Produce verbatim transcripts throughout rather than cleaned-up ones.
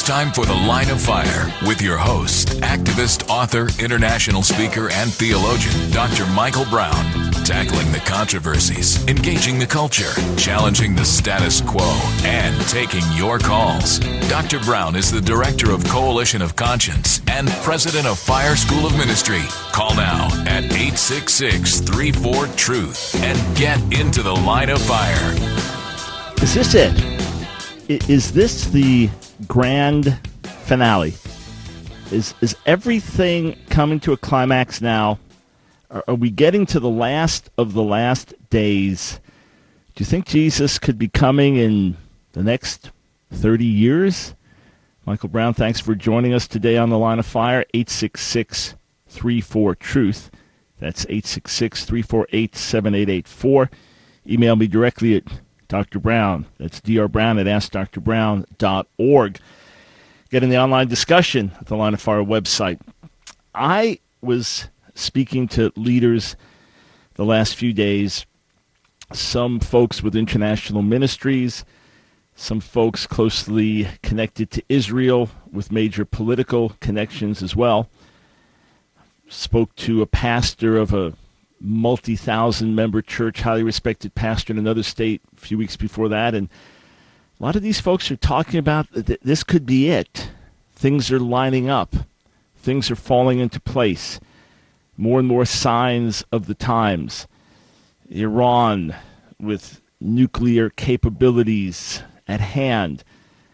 It's time for The Line of Fire with your host, activist, author, international speaker, and theologian, Doctor Michael Brown. Tackling the controversies, engaging the culture, challenging the status quo, and taking your calls. Doctor Brown is the director of Coalition of Conscience and president of Fire School of Ministry. Call now at eight six six, three four, truth and get into the Line of Fire. Is this it? Is this the grand finale? Is is everything coming to a climax now? Are we getting to the last of the last days? Do you think Jesus could be coming in the next thirty years? Michael Brown, thanks for joining us today on The Line of Fire. eight six six, three four, truth. That's eight six six, three four eight, seven eight eight four. Email me directly at Doctor Brown. That's D R Brown at ask dr brown dot org. Get in the online discussion at the Line of Fire website. I was speaking to leaders the last few days, some folks with international ministries, some folks closely connected to Israel with major political connections as well. Spoke to a pastor of a multi-thousand member church, highly respected pastor in another state a few weeks before that, and a lot of these folks are talking about that this could be it. Things are lining up. Things are falling into place. More and more signs of the times. Iran with nuclear capabilities at hand.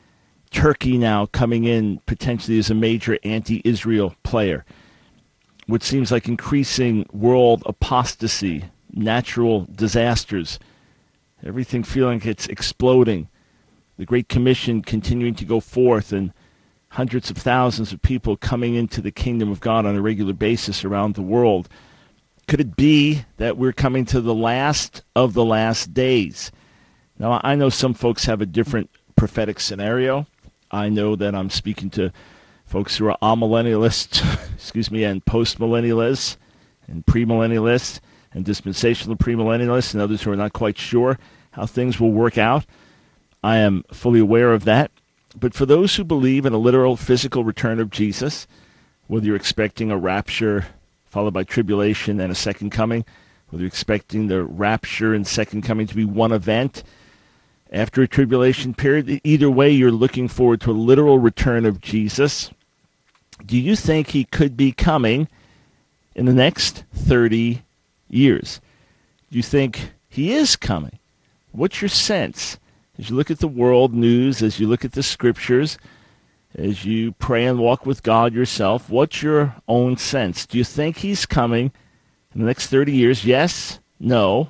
Turkey now coming in potentially as a major anti-Israel player. What seems like increasing world apostasy, natural disasters, everything feeling like it's exploding. The Great Commission continuing to go forth, and hundreds of thousands of people coming into the kingdom of God on a regular basis around the world. Could it be that we're coming to the last of the last days? Now, I know some folks have a different prophetic scenario. I know that I'm speaking to folks who are amillennialists, excuse me, and post-millennialists, and premillennialists, and dispensational premillennialists, and others who are not quite sure how things will work out. I am fully aware of that. But for those who believe in a literal physical return of Jesus, whether you're expecting a rapture followed by tribulation and a second coming, whether you're expecting the rapture and second coming to be one event after a tribulation period, either way you're looking forward to a literal return of Jesus. Do you think he could be coming in the next thirty years? Do you think he is coming? What's your sense? As you look at the world news, as you look at the scriptures, as you pray and walk with God yourself, what's your own sense? Do you think he's coming in the next thirty years? Yes? No?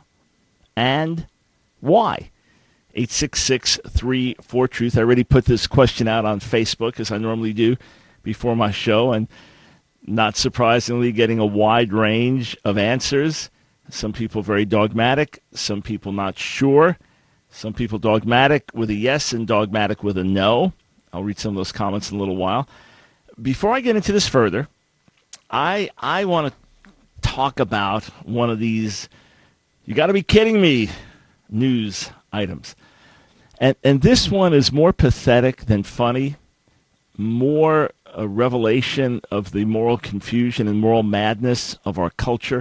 And why? eight six six, three four, truth. I already put this question out on Facebook, as I normally do before my show, and not surprisingly getting a wide range of answers. Some people very dogmatic, some people not sure. Some people dogmatic with a yes and dogmatic with a no. I'll read some of those comments in a little while. Before I get into this further, I I want to talk about one of these, you got to be kidding me, news items. And, and this one is more pathetic than funny, more a revelation of the moral confusion and moral madness of our culture.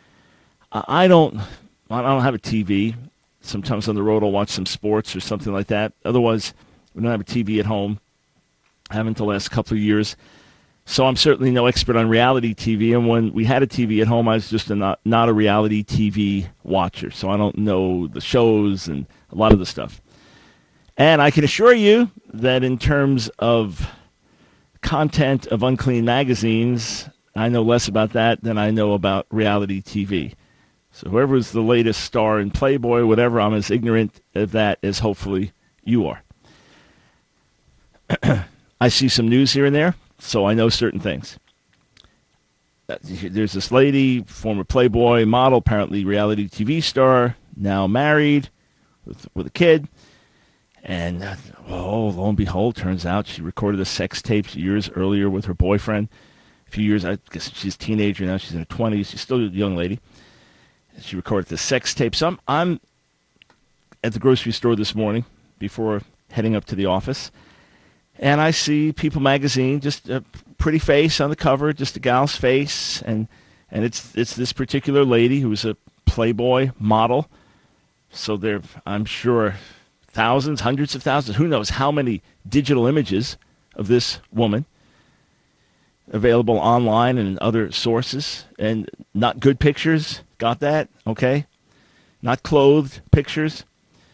I don't, I don't have a T V. Sometimes on the road I'll watch some sports or something like that. Otherwise, we don't have a T V at home. I haven't the last couple of years. So I'm certainly no expert on reality T V. And when we had a T V at home, I was just a not, not a reality T V watcher. So I don't know the shows and a lot of the stuff. And I can assure you that in terms of content of unclean magazines, I know less about that than I know about reality T V. So whoever's the latest star in Playboy, whatever, I'm as ignorant of that as hopefully you are. I see some news here and there, so I know certain things. There's this lady, former Playboy model, apparently reality T V star, now married with, with a kid. And, oh, lo and behold, turns out she recorded a sex tape years earlier with her boyfriend. A few years, I guess she's a teenager now, she's in her twenties, she's still a young lady. She recorded the sex tape. So I'm, I'm at the grocery store this morning before heading up to the office, And I see People magazine, just a pretty face on the cover, just a gal's face, and and it's it's this particular lady who's a Playboy model. So there, I'm sure, thousands, hundreds of thousands, who knows how many digital images of this woman available online and in other sources, and not good pictures. Got that? Okay. Not clothed pictures.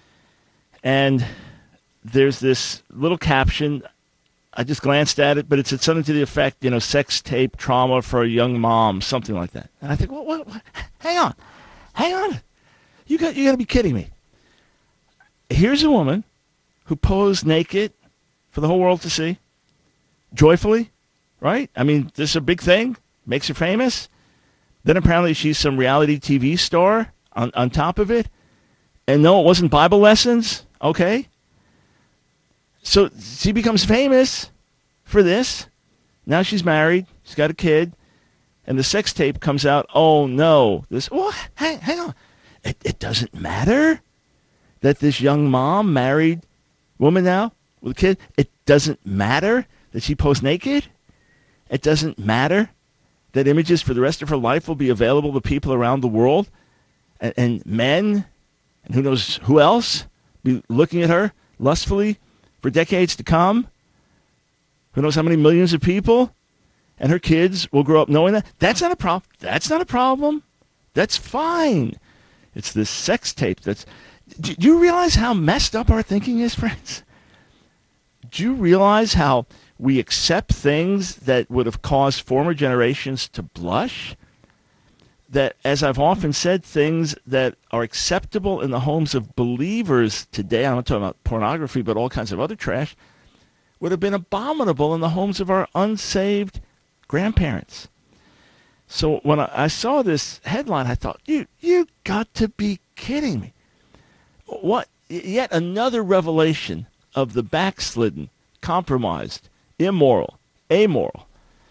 And there's this little caption. I just glanced at it, but it said something to the effect, you know, sex tape trauma for a young mom, something like that. And I think, what, what, what? Hang on. Hang on. You got, you got to be kidding me. Here's a woman who posed naked for the whole world to see, joyfully, right? I mean, this is a big thing, makes her famous. Then apparently she's some reality T V star on, on top of it. And no, it wasn't Bible lessons, okay? So she becomes famous for this. Now she's married, she's got a kid, and the sex tape comes out. Oh, no. This, well, hang, hang on. It, it doesn't matter that this young mom, married woman now with a kid, it doesn't matter that she posed naked. It doesn't matter that images for the rest of her life will be available to people around the world, and, and men, and who knows who else, be looking at her lustfully for decades to come. Who knows how many millions of people, and her kids will grow up knowing that. That's not a problem. That's not a problem. That's fine. It's this sex tape that's... Do you realize how messed up our thinking is, friends? Do you realize how we accept things that would have caused former generations to blush? That, as I've often said, things that are acceptable in the homes of believers today, I'm not talking about pornography, but all kinds of other trash, would have been abominable in the homes of our unsaved grandparents. So when I saw this headline, I thought, you you got to be kidding me. What? Yet another revelation of the backslidden, compromised, immoral, amoral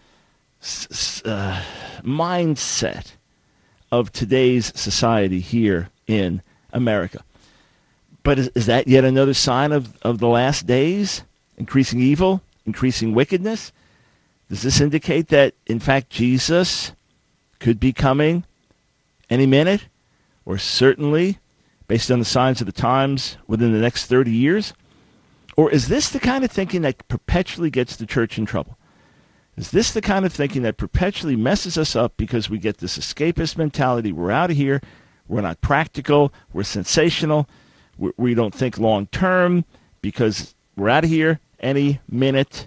s- uh, mindset of today's society here in America. But is, is that yet another sign of, of the last days? Increasing evil, increasing wickedness? Does this indicate that, in fact, Jesus could be coming any minute, or certainly, based on the signs of the times, within the next thirty years? Or is this the kind of thinking that perpetually gets the church in trouble? Is this the kind of thinking that perpetually messes us up because we get this escapist mentality? We're out of here. We're not practical. We're sensational. We, we don't think long term because we're out of here any minute.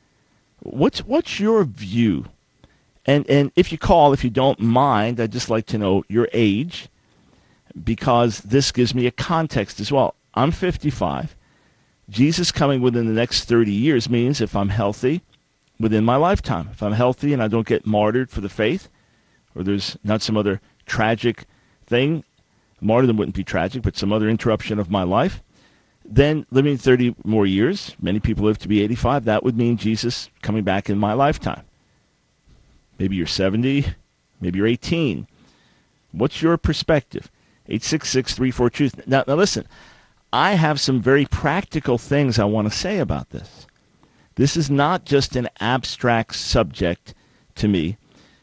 What's what's your view? And and if you call, if you don't mind, I'd just like to know your age, because this gives me a context as well. I'm fifty-five. Jesus coming within the next thirty years means if I'm healthy, within my lifetime, if I'm healthy and I don't get martyred for the faith, or there's not some other tragic thing, martyrdom wouldn't be tragic, but some other interruption of my life, then living thirty more years, many people live to be eighty-five, that would mean Jesus coming back in my lifetime. Maybe you're seventy, maybe you're eighteen. What's your perspective? eight six six, three four, truth. Now, now listen, I have some very practical things I want to say about this. This is not just an abstract subject to me.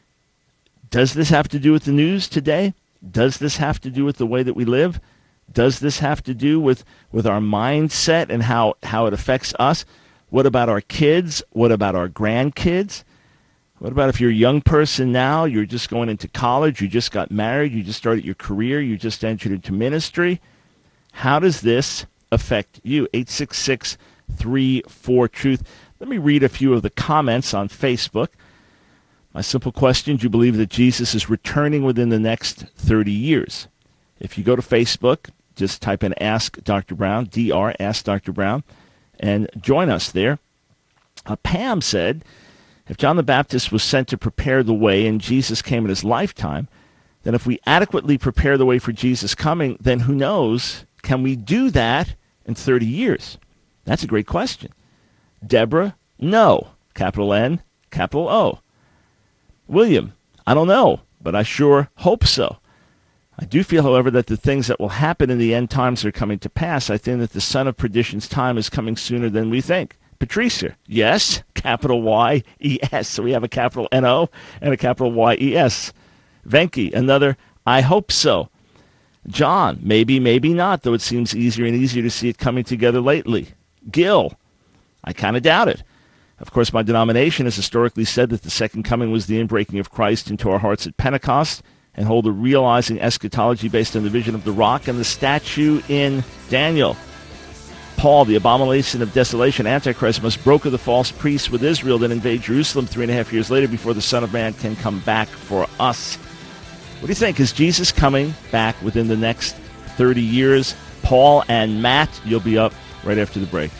Does this have to do with the news today? Does this have to do with the way that we live? Does this have to do with, with our mindset and how, how it affects us? What about our kids? What about our grandkids? What about if you're a young person now, you're just going into college, you just got married, you just started your career, you just entered into ministry? How does this affect you? eight six six, three four, truth. Let me read a few of the comments on Facebook. My simple question, do you believe that Jesus is returning within the next thirty years? If you go to Facebook, just type in Ask Doctor Brown, D R, Ask Doctor Brown, and join us there. Uh, Pam said, if John the Baptist was sent to prepare the way and Jesus came in his lifetime, then if we adequately prepare the way for Jesus coming, then who knows, can we do that in thirty years? That's a great question. Deborah, no. Capital N, capital O. William, I don't know, but I sure hope so. I do feel, however, that the things that will happen in the end times are coming to pass. I think that the son of perdition's time is coming sooner than we think. Patricia. Yes, capital Y E S. So we have a capital N O and a capital Y E S. Venki, another, I hope so. John, maybe, maybe not, though it seems easier and easier to see it coming together lately. Gil, I kind of doubt it. Of course, my denomination has historically said that the second coming was the inbreaking of Christ into our hearts at Pentecost, and hold a realizing eschatology based on the vision of the rock and the statue in Daniel. Paul, the abomination of desolation, Antichrist, must broker the false priests with Israel, then invade Jerusalem three and a half years later before the Son of Man can come back for us. What do you think? Is Jesus coming back within the next thirty years? Paul and Matt, you'll be up right after the break.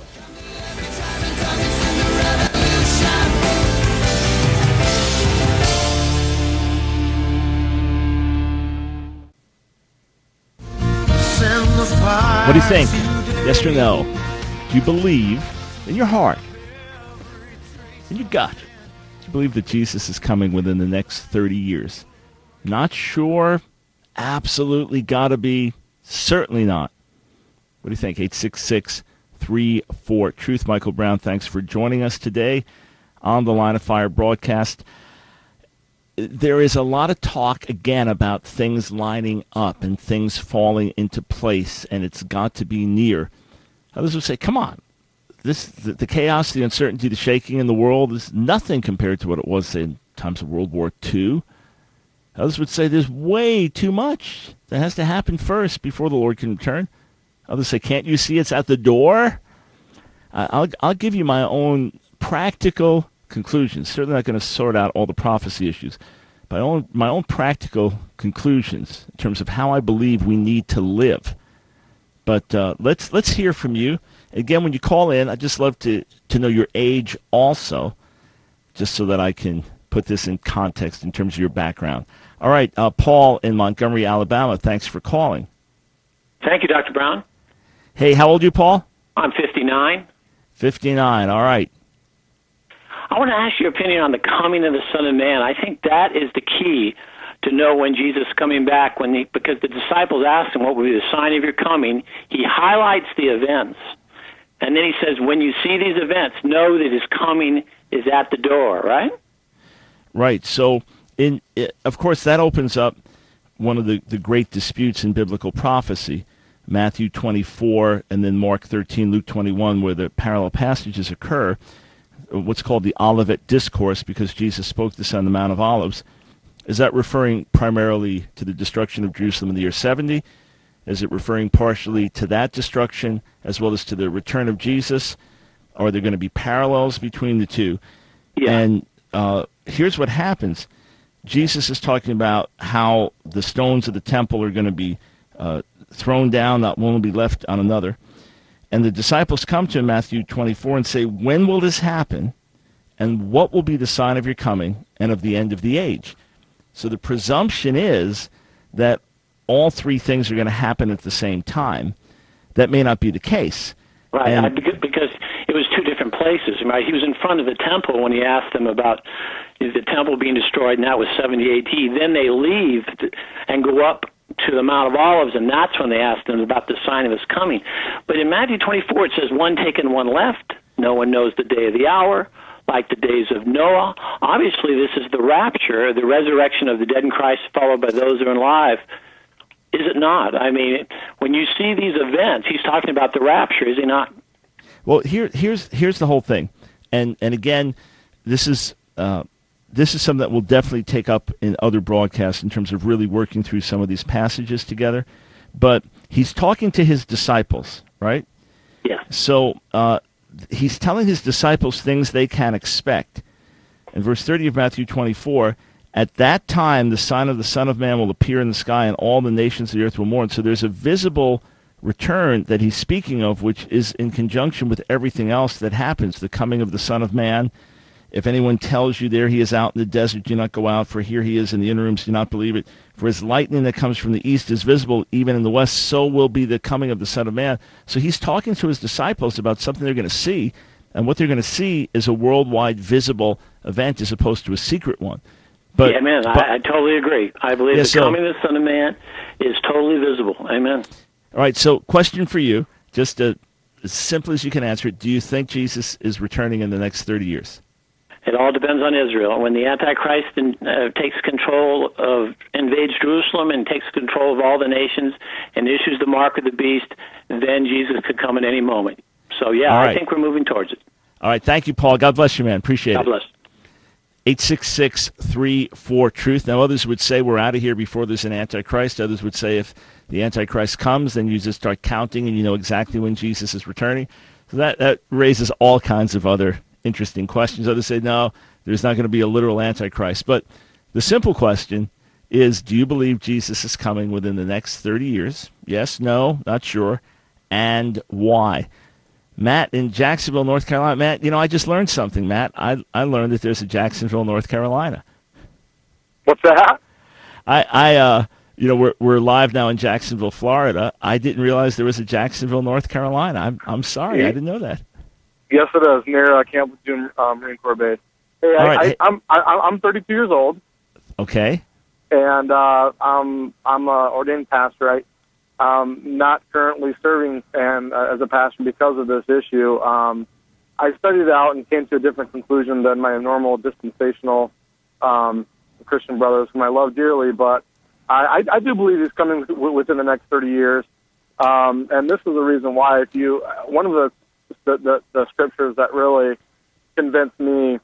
What do you think? Yes or no? Do you believe in your heart, in your gut, do you believe that Jesus is coming within the next thirty years? Not sure. Absolutely gotta be. Certainly not. What do you think? eight six six, three four, Truth. Michael Brown, thanks for joining us today on the Line of Fire broadcast. There is a lot of talk, again, about things lining up and things falling into place, and it's got to be near. Others would say, come on, this the, the chaos, the uncertainty, the shaking in the world is nothing compared to what it was, say, in times of World War Two. Others would say there's way too much that has to happen first before the Lord can return. Others say, can't you see it's at the door? I'll, I'll give you my own practical conclusions. Certainly not going to sort out all the prophecy issues. My own, my own practical conclusions in terms of how I believe we need to live. But uh, let's let's hear from you. Again, when you call in, I'd just love to, to know your age also, just so that I can put this in context in terms of your background. All right, uh, Paul in Montgomery, Alabama, thanks for calling. Thank you, Doctor Brown. Hey, how old are you, Paul? I'm fifty-nine. fifty-nine, all right. I want to ask your opinion on the coming of the Son of Man. I think that is the key to know when Jesus is coming back, when he, because the disciples asked him what would be the sign of your coming. He highlights the events, and then he says, when you see these events, know that his coming is at the door, right? Right. So, in of course, that opens up one of the, the great disputes in biblical prophecy, Matthew twenty-four and then Mark thirteen, Luke twenty-one, where the parallel passages occur, what's called the Olivet Discourse, because Jesus spoke this on the Mount of Olives. Is that referring primarily to the destruction of Jerusalem in the year seventy? Is it referring partially to that destruction as well as to the return of Jesus? Are there going to be parallels between the two? Yeah. And uh, here's what happens. Jesus is talking about how the stones of the temple are going to be uh, thrown down, not one will be left on another. And the disciples come to him, Matthew twenty-four, and say, when will this happen? And what will be the sign of your coming and of the end of the age? So the presumption is that all three things are going to happen at the same time. That may not be the case. Right, and, I, because it was two different places. Right? He was in front of the temple when he asked them about the temple being destroyed, and that was seventy A D. Then they leave and go up to the Mount of Olives, and that's when they asked him about the sign of his coming. But in Matthew twenty-four, it says, one taken, one left. No one knows the day of the hour, like the days of Noah. Obviously, this is the rapture, the resurrection of the dead in Christ, followed by those who are alive. Is it not? I mean, when you see these events, he's talking about the rapture, is he not? Well, here, here's here's the whole thing, and and again, this is uh, this is something that we'll definitely take up in other broadcasts in terms of really working through some of these passages together. But he's talking to his disciples, right? Yeah. So uh, he's telling his disciples things they can expect. In verse thirty of Matthew twenty-four, at that time the sign of the Son of Man will appear in the sky, and all the nations of the earth will mourn. So there's a visible return that he's speaking of, which is in conjunction with everything else that happens, the coming of the Son of Man. If anyone tells you there he is out in the desert, do not go out, for here he is in the inner rooms, do not believe it. For as lightning that comes from the east is visible even in the west, so will be the coming of the Son of Man. So he's talking to his disciples about something they're going to see, and what they're going to see is a worldwide visible event as opposed to a secret one. But, yeah, amen. But, I, I totally agree. I believe yeah, the so, coming of the Son of Man is totally visible. Amen. All right, so question for you, just to as simple as you can answer it, do you think Jesus is returning in the next thirty years? It all depends on Israel. When the Antichrist in, uh, takes control of, invades Jerusalem and takes control of all the nations and issues the mark of the beast, then Jesus could come at any moment. So, yeah, right. I think we're moving towards it. All right. Thank you, Paul. God bless you, man. Appreciate God it. bless. eight six six, three four, truth. Now, others would say we're out of here before there's an Antichrist. Others would say if the Antichrist comes, then you just start counting and you know exactly when Jesus is returning. So that, that raises all kinds of other interesting questions. Others say, no, there's not going to be a literal Antichrist. But the simple question is, do you believe Jesus is coming within the next thirty years? Yes, no, not sure. And why? Matt in Jacksonville, North Carolina. Matt, you know, I just learned something, Matt. I I learned that there's a Jacksonville, North Carolina. What's that? I, I uh, you know, we're we're live now in Jacksonville, Florida. I didn't realize there was a Jacksonville, North Carolina. I'm I'm sorry, I didn't know that. Yes, it is, near uh, Camp Lejeune um, Marine Corps Base. Hey, I, right. I, hey. I'm I, I'm thirty-two years old, Okay. and uh, I'm I'm a ordained pastor. I um not currently serving and uh, as a pastor because of this issue. Um, I studied out and came to a different conclusion than my normal dispensational um, Christian brothers, whom I love dearly. But I, I, I do believe he's coming within the next thirty years, um, and this is the reason why. If you one of the The, the, the scriptures that really convinced me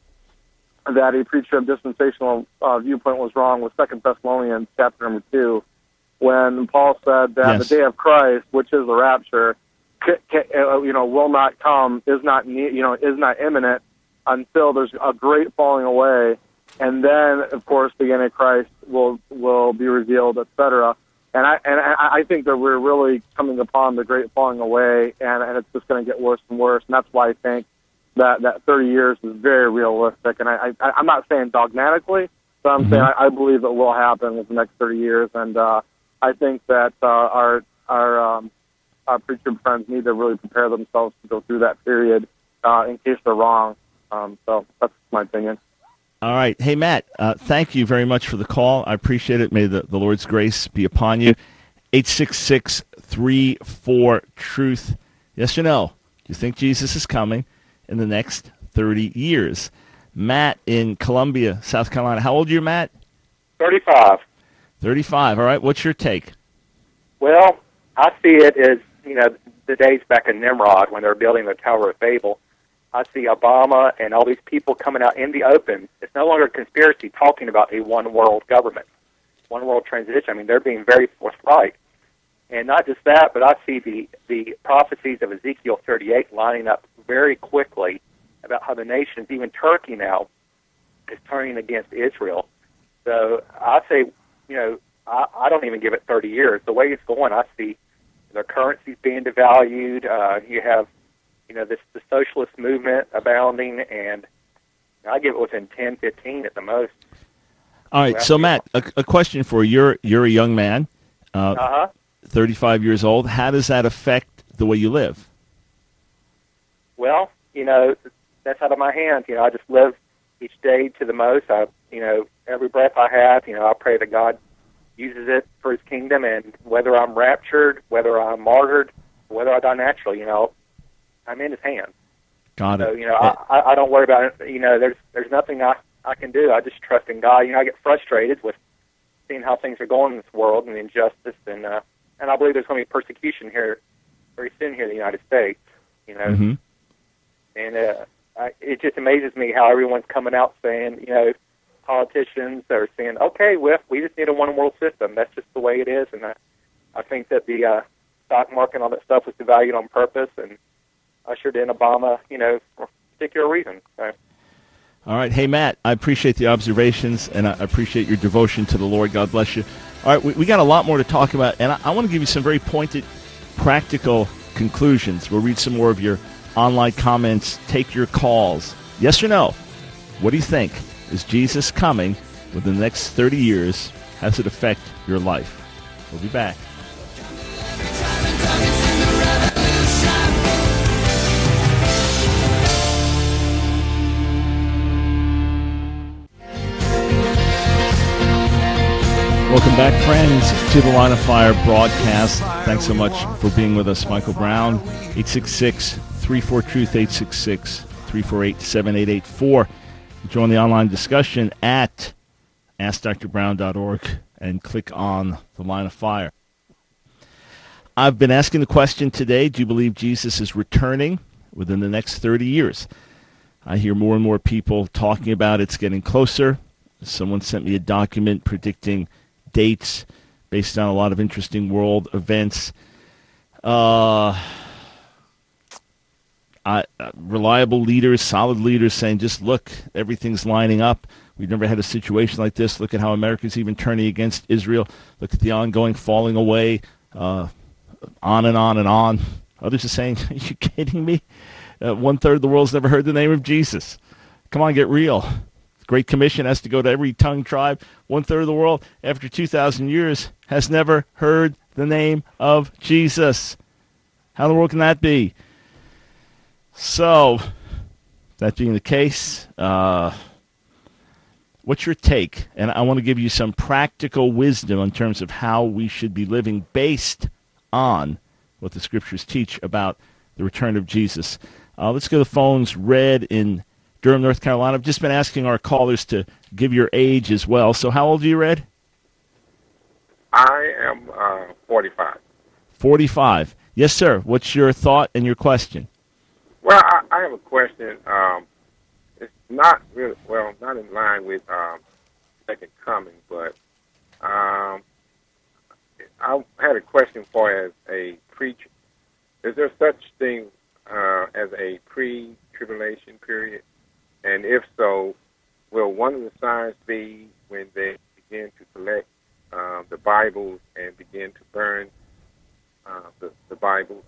that a preacher of dispensational uh, viewpoint was wrong was Second Thessalonians chapter number two, when Paul said that Yes. the day of Christ, which is the rapture, ca- ca- uh, you know, will not come, is not ne- you know, is not imminent until there's a great falling away, and then of course the Antichrist will will be revealed, et cetera. And I and I think that we're really coming upon the great falling away, and, and it's just going to get worse and worse. And that's why I think that, that thirty years is very realistic. And I, I, I'm not saying dogmatically, but I'm mm-hmm. saying I, I believe it will happen in the next thirty years. And uh, I think that uh, our our um, our preacher friends need to really prepare themselves to go through that period uh, in case they're wrong. Um, so that's my opinion. All right. Hey, Matt, uh, thank you very much for the call. I appreciate it. May the, the Lord's grace be upon you. eight six six, three four, truth. Yes or no? Do you think Jesus is coming in the next thirty years? Matt in Columbia, South Carolina. How old are you, Matt? thirty-five. thirty-five. All right. What's your take? Well, I see it as, you know, the days back in Nimrod when they were building the Tower of Babel. I see Obama and all these people coming out in the open. It's no longer a conspiracy talking about a one-world government, one-world transition. I mean, they're being very forthright. And not just that, but I see the, the prophecies of Ezekiel thirty-eight lining up very quickly about how the nations, even Turkey now, is turning against Israel. So I say, you know, I, I don't even give it thirty years. The way it's going, I see their currencies being devalued. Uh, you have You know, this the socialist movement abounding, and I give it within ten, fifteen at the most. All right, so Matt, a, a question for you. You're, you're a young man, uh, uh-huh. thirty-five years old. How does that affect the way you live? Well, you know, that's out of my hands. You know, I just live each day to the most. I, you know, every breath I have, you know, I pray that God uses it for His kingdom, and whether I'm raptured, whether I'm martyred, whether I die naturally, you know, I'm in His hands. Got it. So, you know, I, I, I don't worry about it. You know, there's there's nothing I, I can do. I just trust in God. You know, I get frustrated with seeing how things are going in this world and the injustice, and uh, and I believe there's going to be persecution here very soon here in the United States. You know, mm-hmm. and uh, I, it just amazes me how everyone's coming out saying, you know, politicians are saying, okay, we we just need a one world system. That's just the way it is, and I, I think that the uh, stock market and all that stuff was devalued on purpose and ushered in Obama, you know, for a particular reason. So. All right. Hey, Matt, I appreciate the observations, and I appreciate your devotion to the Lord. God bless you. All right, we, we got a lot more to talk about, and I, I want to give you some very pointed, practical conclusions. We'll read some more of your online comments, take your calls. Yes or no? What do you think? Is Jesus coming within the next thirty years? How does it affect your life? We'll be back. Welcome back, friends, to the Line of Fire broadcast. Thanks so much for being with us. Michael Brown, eight six six, three four, TRUTH, eight six six, three four eight, seven eight eight four. Join the online discussion at ask dr brown dot org and click on the Line of Fire. I've been asking the question today, do you believe Jesus is returning within the next thirty years? I hear more and more people talking about it's getting closer. Someone sent me a document predicting dates based on a lot of interesting world events. Uh, I, uh, reliable leaders, solid leaders saying, just look, everything's lining up. We've never had a situation like this. Look at how America's even turning against Israel. Look at the ongoing falling away, uh, on and on and on. Others are saying, are you kidding me? Uh, one-third of the world's never heard the name of Jesus. Come on, get real. Great Commission has to go to every tongue, tribe. One-third of the world, after two thousand years, has never heard the name of Jesus. How in the world can that be? So, that being the case, uh, what's your take? And I want to give you some practical wisdom in terms of how we should be living based on what the Scriptures teach about the return of Jesus. Uh, let's go to the phones. Red in Durham, North Carolina. I've just been asking our callers to give your age as well. So how old are you, Red? I am uh, forty-five. forty-five. Yes, sir. What's your thought and your question? Well, I, I have a question. Um, it's not really, well, not in line with um, second coming, but um, I had a question for as a preacher. Is there such thing uh, as a pre-tribulation period? And if so, will one of the signs be when they begin to collect uh, the Bibles and begin to burn uh, the, the Bibles?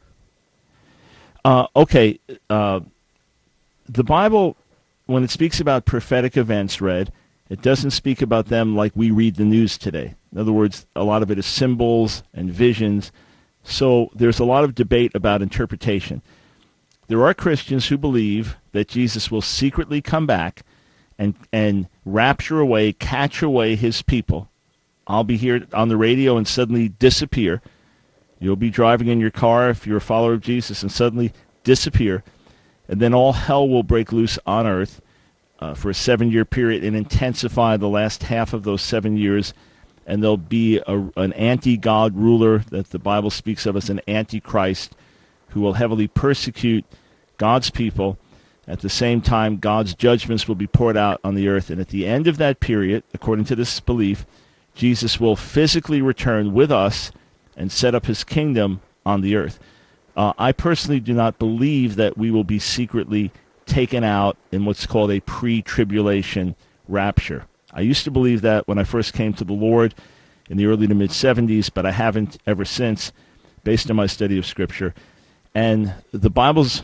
Uh, okay. Uh, the Bible, when it speaks about prophetic events, Red, it doesn't speak about them like we read the news today. In other words, a lot of it is symbols and visions. So there's a lot of debate about interpretation. There are Christians who believe that Jesus will secretly come back and and rapture away, catch away his people. I'll be here on the radio and suddenly disappear. You'll be driving in your car if you're a follower of Jesus and suddenly disappear. And then all hell will break loose on earth uh, for a seven-year period and intensify the last half of those seven years. And there'll be a, an anti-God ruler that the Bible speaks of as an antichrist who will heavily persecute God's people. At the same time, God's judgments will be poured out on the earth. And at the end of that period, according to this belief, Jesus will physically return with us and set up his kingdom on the earth. Uh, I personally do not believe that we will be secretly taken out in what's called a pre-tribulation rapture. I used to believe that when I first came to the Lord in the early to mid-seventies, but I haven't ever since, based on my study of Scripture. And the Bible's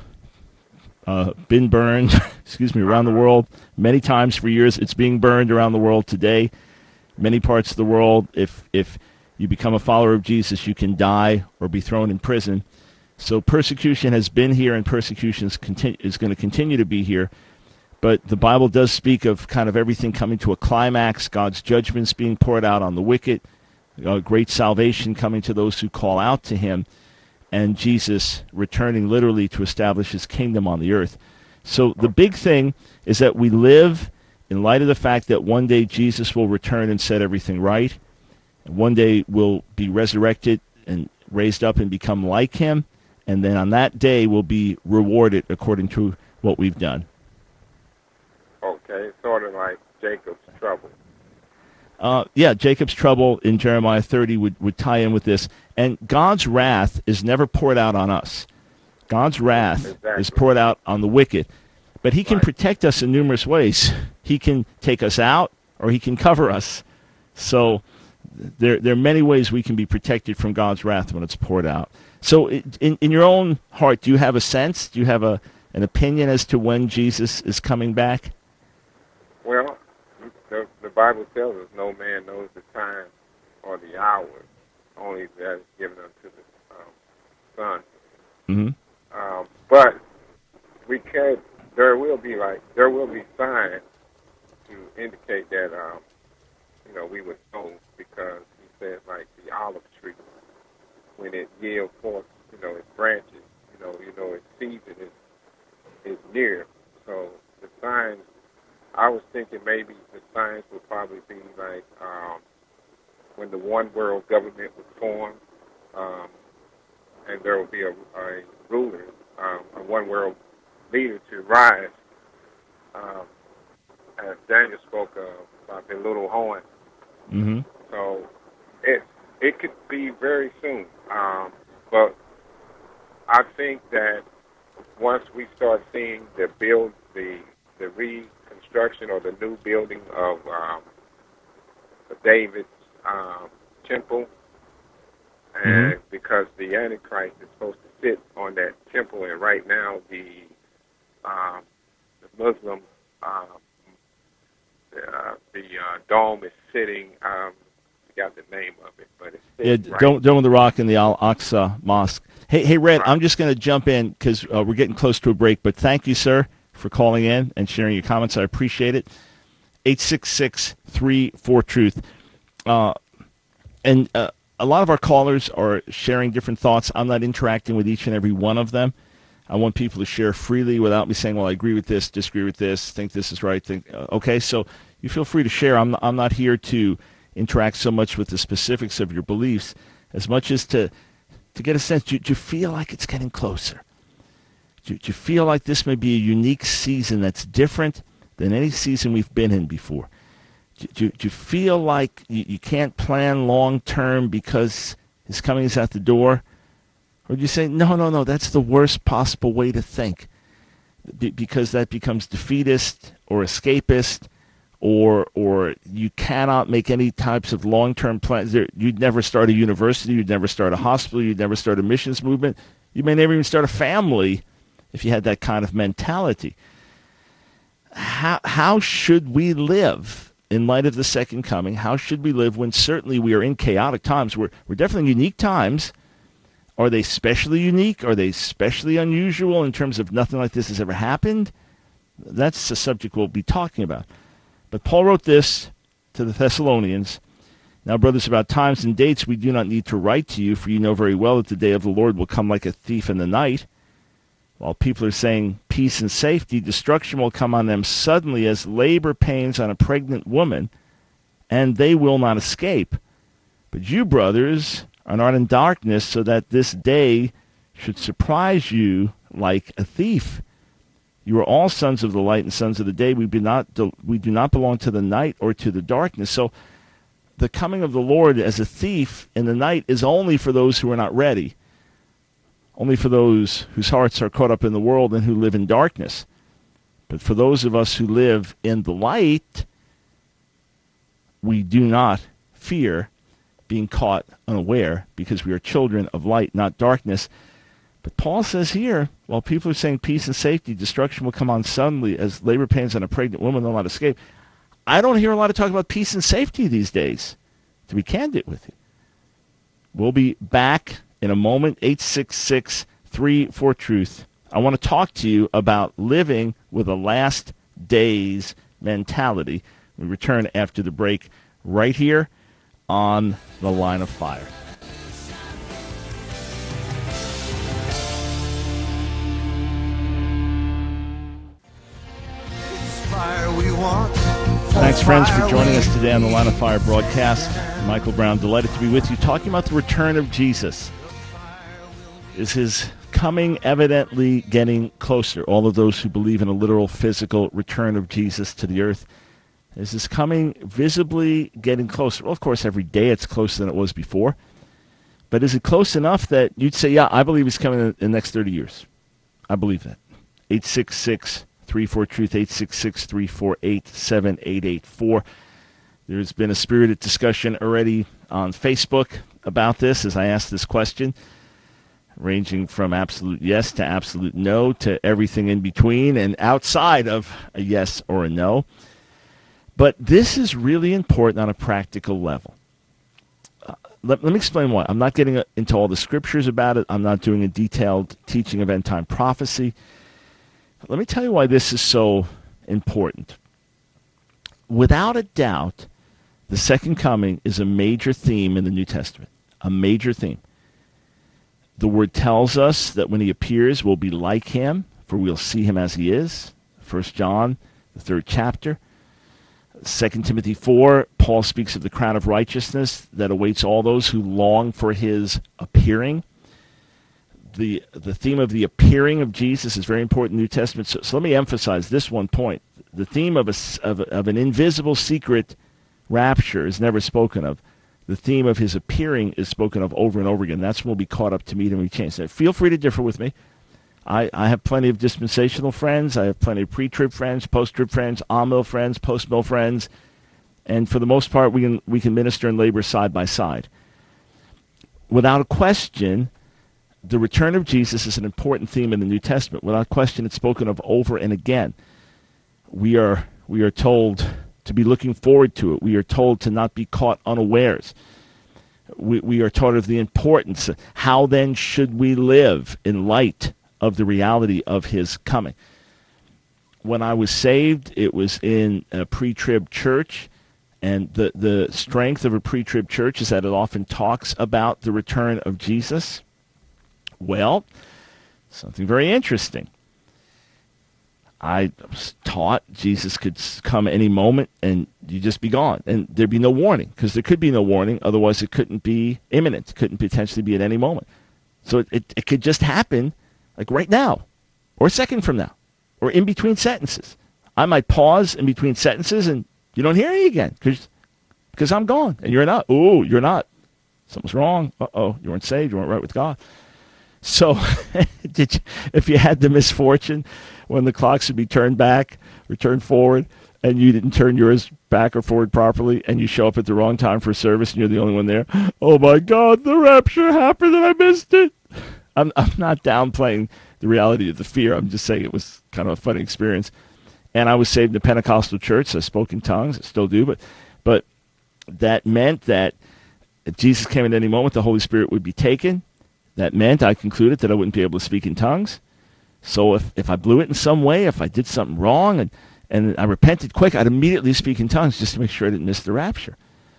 uh, been burned, excuse me, around the world many times for years. It's being burned around the world today. Many parts of the world, if if you become a follower of Jesus, you can die or be thrown in prison. So persecution has been here, and persecution is, continu- is going to continue to be here. But the Bible does speak of kind of everything coming to a climax, God's judgments being poured out on the wicked, uh, great salvation coming to those who call out to him, and Jesus returning literally to establish his kingdom on the earth. So the big thing is that we live in light of the fact that one day Jesus will return and set everything right. And one day we'll be resurrected and raised up and become like him. And then on that day we'll be rewarded according to what we've done. Okay, sort of like Jacob's trouble. Uh, yeah, Jacob's trouble in Jeremiah thirty would, would tie in with this. And God's wrath is never poured out on us. God's wrath exactly. is poured out on the wicked. But he can right. protect us in numerous ways. He can take us out, or he can cover us. So there, there are many ways we can be protected from God's wrath when it's poured out. So in, in your own heart, do you have a sense? Do you have a, an opinion as to when Jesus is coming back? Well, the, the Bible tells us no man knows the time or the hour, only that is given unto the um, Son. Mm-hmm. Um, but we can, there will be like, there will be signs to indicate that, um, you know, we would know, because said, like the olive tree, when it yields forth, you know, its branches, you know, you know, its season is is near. So the signs, I was thinking maybe the signs would probably be like um, when the one world government was formed, um, and there will be a, a ruler, um, a one world leader to rise. Um, as Daniel spoke of about the little horn. Mm-hmm. So it it could be very soon. Um, but I think that once we start seeing the build, the the reconstruction or the new building of um, David's um, temple, and mm-hmm. because the Antichrist is supposed to sit on that temple, and right now the um, the Muslim uh, uh, the uh, dome is sitting. Um, I forgot the name of it, but it's sitting yeah, right. Dome, Dome of the Rock in the Al Aqsa Mosque. Hey, hey, Red, Right. I'm just going to jump in because uh, we're getting close to a break. But thank you, sir, for calling in and sharing your comments. I appreciate it. eight six six, three four, truth. Uh, and uh, a lot of our callers are sharing different thoughts. I'm not interacting with each and every one of them. I want people to share freely without me saying, well, I agree with this, disagree with this, think this is right. Think uh, okay, so you feel free to share. I'm, I'm not here to interact so much with the specifics of your beliefs as much as to, to get a sense. Do, do you feel like it's getting closer? Do, do you feel like this may be a unique season that's different than any season we've been in before? Do, do, do you feel like you, you can't plan long-term because his coming is at the door? Or do you say, no, no, no, that's the worst possible way to think, Be- because that becomes defeatist or escapist, or or you cannot make any types of long-term plans. There, you'd never start a university, you'd never start a hospital, you'd never start a missions movement. You may never even start a family if you had that kind of mentality. How, how should we live in light of the second coming? How should we live when certainly we are in chaotic times? We're, we're definitely in unique times. Are they specially unique? Are they specially unusual in terms of nothing like this has ever happened? That's the subject we'll be talking about. But Paul wrote this to the Thessalonians. Now, brothers, about times and dates we do not need to write to you, for you know very well that the day of the Lord will come like a thief in the night. While people are saying peace and safety, destruction will come on them suddenly as labor pains on a pregnant woman, and they will not escape. But you, brothers, are not in darkness, so that this day should surprise you like a thief. You are all sons of the light and sons of the day. We do not we do not belong to the night or to the darkness. So the coming of the Lord as a thief in the night is only for those who are not ready, only for those whose hearts are caught up in the world and who live in darkness. But for those of us who live in the light, we do not fear being caught unaware, because we are children of light, not darkness. But Paul says here, while people are saying peace and safety, destruction will come on suddenly as labor pains on a pregnant woman will not escape. I don't hear a lot of talk about peace and safety these days, to be candid with you. We'll be back in a moment. Eight six six, three four, truth. I want to talk to you about living with a last days mentality. We return after the break right here on The Line of Fire. Thanks, friends, for joining us today on the Line of Fire broadcast. Michael Brown, delighted to be with you, talking about the return of Jesus. Is his coming evidently getting closer? All of those who believe in a literal physical return of Jesus to the earth. Is his coming visibly getting closer? Well, of course, every day it's closer than it was before. But is it close enough that you'd say, yeah, I believe he's coming in the next thirty years? I believe that. eight six six, three four, truth, eight six six, three four eight, seven eight eight four. There's been a spirited discussion already on Facebook about this as I asked this question, ranging from absolute yes to absolute no to everything in between and outside of a yes or a no. But this is really important on a practical level. Uh, let, let me explain why. I'm not getting into all the scriptures about it. I'm not doing a detailed teaching of end-time prophecy. Let me tell you why this is so important. Without a doubt, The second coming is a major theme in the New Testament, a major theme. The Word tells us that when he appears, we'll be like him, for we'll see him as he is. First John, the third chapter. Second Timothy four, Paul speaks of the crown of righteousness that awaits all those who long for his appearing. The the theme of the appearing of Jesus is very important in the New Testament. So, so let me emphasize this one point. The theme of, a, of, of an invisible secret rapture is never spoken of. The theme of his appearing is spoken of over and over again. That's when we'll be caught up to meet him when he changes. Now, feel free to differ with me. I, I have plenty of dispensational friends. I have plenty of pre-trib friends, post-trib friends, on-mill friends, post-mill friends. And for the most part, we can we can minister and labor side by side. Without a question, the return of Jesus is an important theme in the New Testament. Without question, it's spoken of over and again. We are we are told to be looking forward to it. We are told to not be caught unawares. We, we are taught of the importance. How then should we live in light of the reality of his coming? When I was saved, it was in a pre-trib church, and the, the strength of a pre-trib church is that it often talks about the return of Jesus. Well, something very interesting. I was taught Jesus could come any moment and you just be gone. And there'd be no warning, because there could be no warning. Otherwise, it couldn't be imminent. It couldn't potentially be at any moment. So it, it, it could just happen like right now, or a second from now, or in between sentences. I might pause in between sentences and you don't hear me again because because I'm gone and you're not. Oh, you're not. Something's wrong. Uh-oh, you weren't saved. You weren't right with God. So did you, if you had the misfortune when the clocks would be turned back or turned forward and you didn't turn yours back or forward properly and you show up at the wrong time for service and you're the only one there, oh my God, the rapture happened and I missed it. I'm, I'm not downplaying the reality of the fear. I'm just saying it was kind of a funny experience. And I was saved in a Pentecostal church, so I spoke in tongues. I still do, but but that meant that if Jesus came at any moment, the Holy Spirit would be taken. That meant I concluded that I wouldn't be able to speak in tongues. So if, if I blew it in some way, if I did something wrong and, and I repented quick, I'd immediately speak in tongues just to make sure I didn't miss the rapture.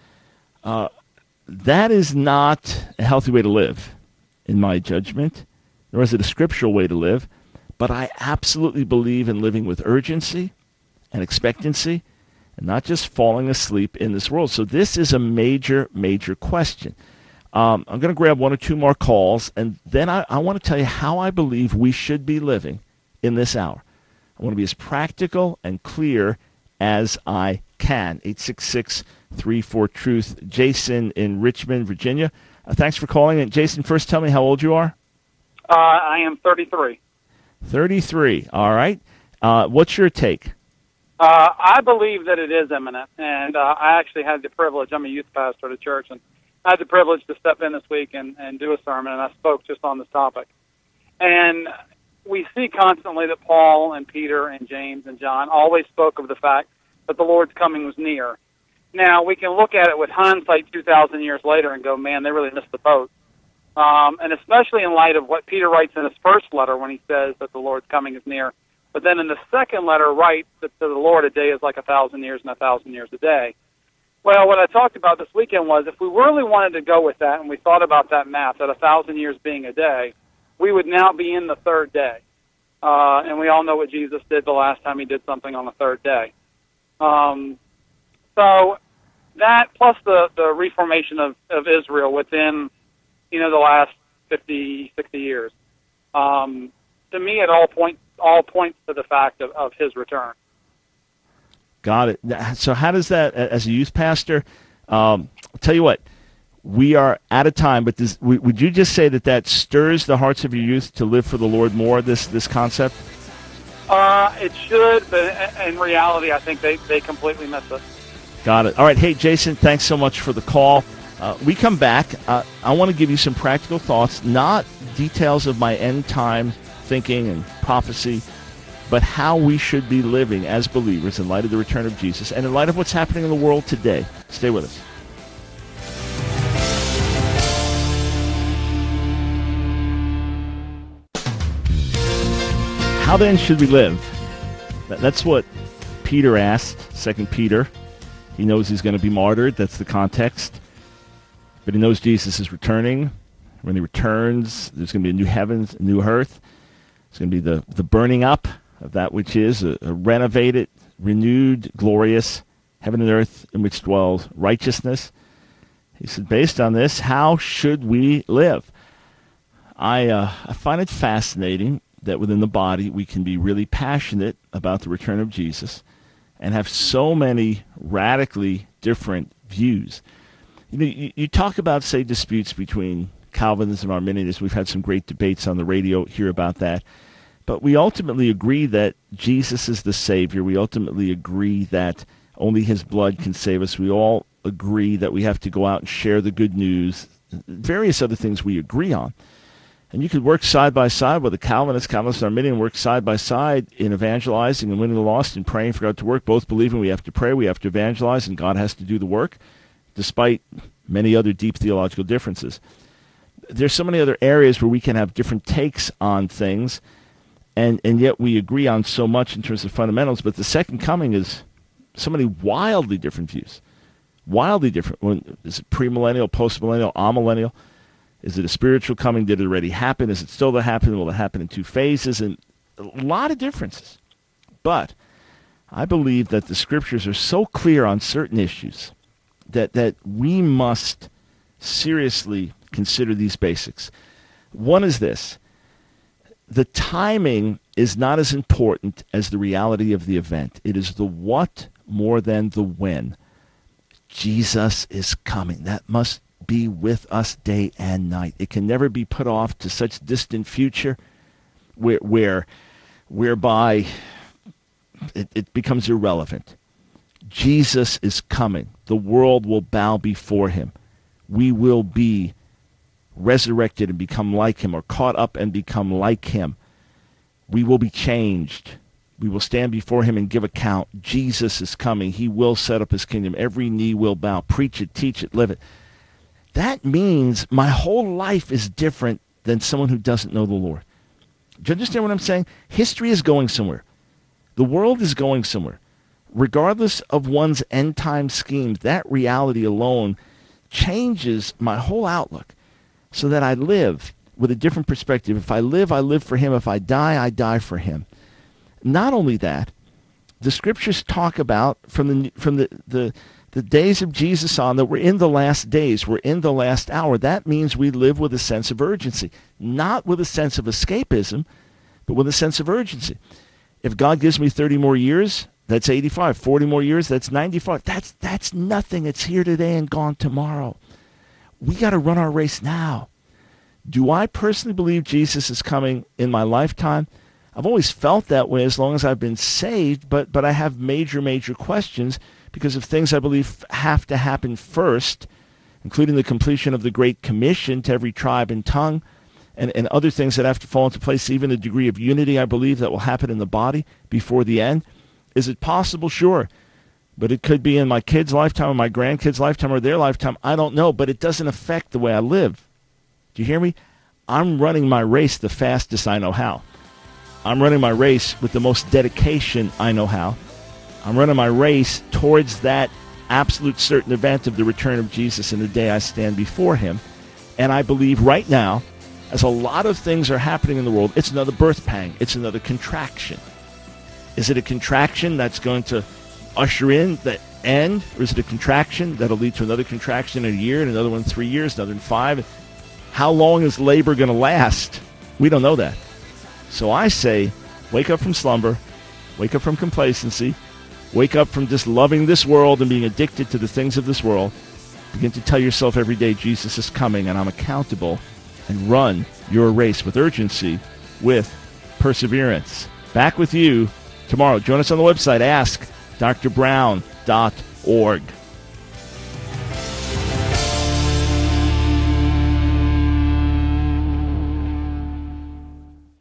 Uh, that is not a healthy way to live, in my judgment, nor is it a scriptural way to live. But I absolutely believe in living with urgency and expectancy and not just falling asleep in this world. So this is a major, major question. Um, I'm going to grab one or two more calls, and then I, I want to tell you how I believe we should be living in this hour. I want to be as practical and clear as I can. eight six six, three four, truth. Jason in Richmond, Virginia. Uh, thanks for calling. And Jason, first tell me how old you are. Uh, I am thirty-three. thirty-three. All right. Uh, what's your take? Uh, I believe that it is imminent, and uh, I actually had the privilege. I'm a youth pastor at a church, and I had the privilege to step in this week and, and do a sermon, and I spoke just on this topic. And we see constantly that Paul and Peter and James and John always spoke of the fact that the Lord's coming was near. Now, we can look at it with hindsight two thousand years later and go, man, they really missed the boat. Um, and especially in light of what Peter writes in his first letter when he says that the Lord's coming is near. But then in the second letter writes that to the Lord a day is like a thousand years and a thousand years a day. Well, what I talked about this weekend was if we really wanted to go with that and we thought about that math, that a thousand years being a day, we would now be in the third day. Uh, and we all know what Jesus did the last time he did something on the third day. Um, so that plus the, the reformation of, of Israel within, you know, the last fifty, sixty years, um, to me it all, point, all points to the fact of, of his return. Got it. So how does that, as a youth pastor, um, I'll tell you what, we are out of time, but does, would you just say that that stirs the hearts of your youth to live for the Lord more, this this concept? Uh, it should, but in reality, I think they, they completely miss it. Got it. All right. Hey, Jason, thanks so much for the call. Uh, we come back. Uh, I want to give you some practical thoughts, not details of my end-time thinking and prophecy, but how we should be living as believers in light of the return of Jesus and in light of what's happening in the world today. Stay with us. How then should we live? That's what Peter asked, Second Peter. He knows he's going to be martyred. That's the context. But he knows Jesus is returning. When he returns, there's going to be a new heavens, a new earth. It's going to be the, the burning up of that which is, a, a renovated, renewed, glorious heaven and earth in which dwells righteousness. He said, based on this, how should we live? I, uh, I find it fascinating that within the body we can be really passionate about the return of Jesus and have so many radically different views. You know, you, you talk about, say, disputes between Calvinists and Arminians. We've had some great debates on the radio here about that. But we ultimately agree that Jesus is the Savior. We ultimately agree that only his blood can save us. We all agree that we have to go out and share the good news. Various other things we agree on. And you could work side by side with a Calvinist, Calvinist and Arminian, work side by side in evangelizing and winning the lost and praying for God to work, both believing we have to pray, we have to evangelize, and God has to do the work, despite many other deep theological differences. There's so many other areas where we can have different takes on things, and, and yet we agree on so much in terms of fundamentals, but the second coming is so many wildly different views. Wildly different. When, is it premillennial, postmillennial, amillennial? Is it a spiritual coming? Did it already happen? Is it still to happen? Will it happen in two phases? And a lot of differences. But I believe that the Scriptures are so clear on certain issues that, that we must seriously consider these basics. One is this. The timing is not as important as the reality of the event. It is the what more than the when. Jesus is coming. That must be with us day and night. It can never be put off to such distant future where, where whereby it, it becomes irrelevant. Jesus is coming. The world will bow before him. We will be resurrected and become like him, or caught up and become like him. We will be changed. We will stand before him and give account. Jesus is coming. He will set up his kingdom. Every knee will bow. Preach it, teach it, live it. That means my whole life is different than someone who doesn't know the Lord. Do you understand what I'm saying? History is going somewhere. The world is going somewhere. Regardless of one's end-time schemes, that reality alone changes my whole outlook so that I live with a different perspective. If I live, I live for him. If I die, I die for him. Not only that, the Scriptures talk about from the from the, the the days of Jesus on that we're in the last days, we're in the last hour. That means we live with a sense of urgency, not with a sense of escapism, but with a sense of urgency. If God gives me thirty more years, that's eighty-five. forty more years, that's ninety-five. That's that's nothing. It's here today and gone tomorrow. We got to run our race now. Do I personally believe Jesus is coming in my lifetime? I've always felt that way as long as I've been saved, but but I have major, major questions because of things I believe have to happen first, including the completion of the Great Commission to every tribe and tongue, and, and other things that have to fall into place, even the degree of unity I believe that will happen in the body before the end. Is it possible? Sure. But it could be in my kids' lifetime, or my grandkids' lifetime, or their lifetime. I don't know, but it doesn't affect the way I live. Do you hear me? I'm running my race the fastest I know how. I'm running my race with the most dedication I know how. I'm running my race towards that absolute certain event of the return of Jesus in the day I stand before him. And I believe right now, as a lot of things are happening in the world, it's another birth pang. It's another contraction. Is it a contraction that's going to usher in the end, or is it a contraction that'll lead to another contraction in a year, and another one in three years, another in five? How long is labor going to last? We don't know that. So I say, wake up from slumber, wake up from complacency, wake up from just loving this world and being addicted to the things of this world. Begin to tell yourself every day, Jesus is coming and I'm accountable, and run your race with urgency, with perseverance. Back with you tomorrow. Join us on the website, ask dr brown dot org.